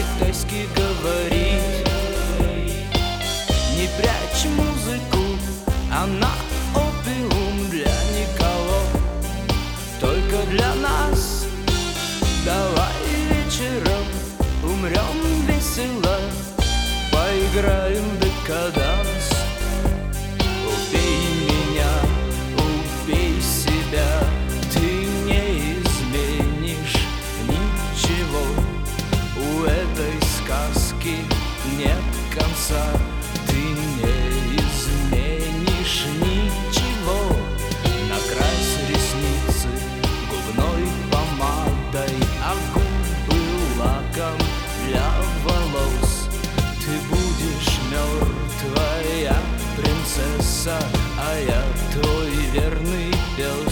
по-китайски говорить. Не прячь музыку, она опиум для никого, только для нас. Давай вечером умрем весело, поиграем в декаданс. Убей меня, убей себя, ты не изменишь ничего. У этой сказки нет конца, ты не изменишь ничего. Накрась ресницы губной помадой, а губы лаком для волос. Ты будешь мертвая принцесса, а я твой верный пес.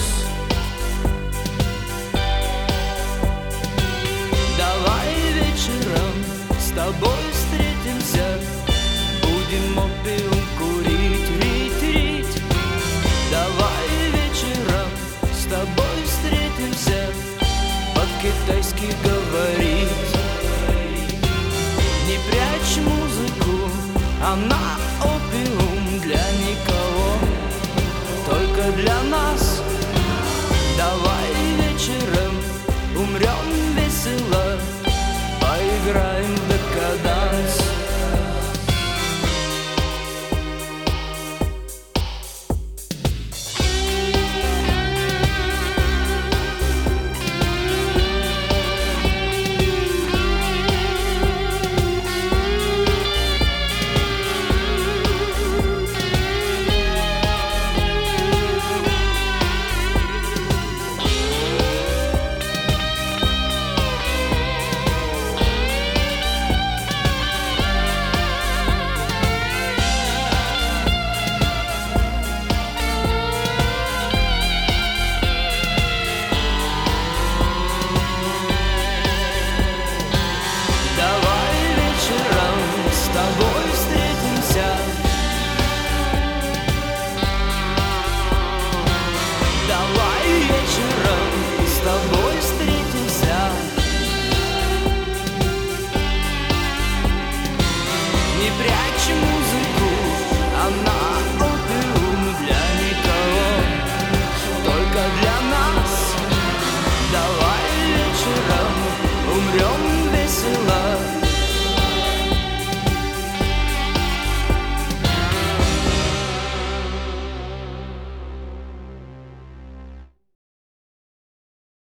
Давай вечером с тобой встретимся, будем опиум курить, рить. Давай вечером с тобой встретимся, по-китайски говорить. Не прячь музыку, она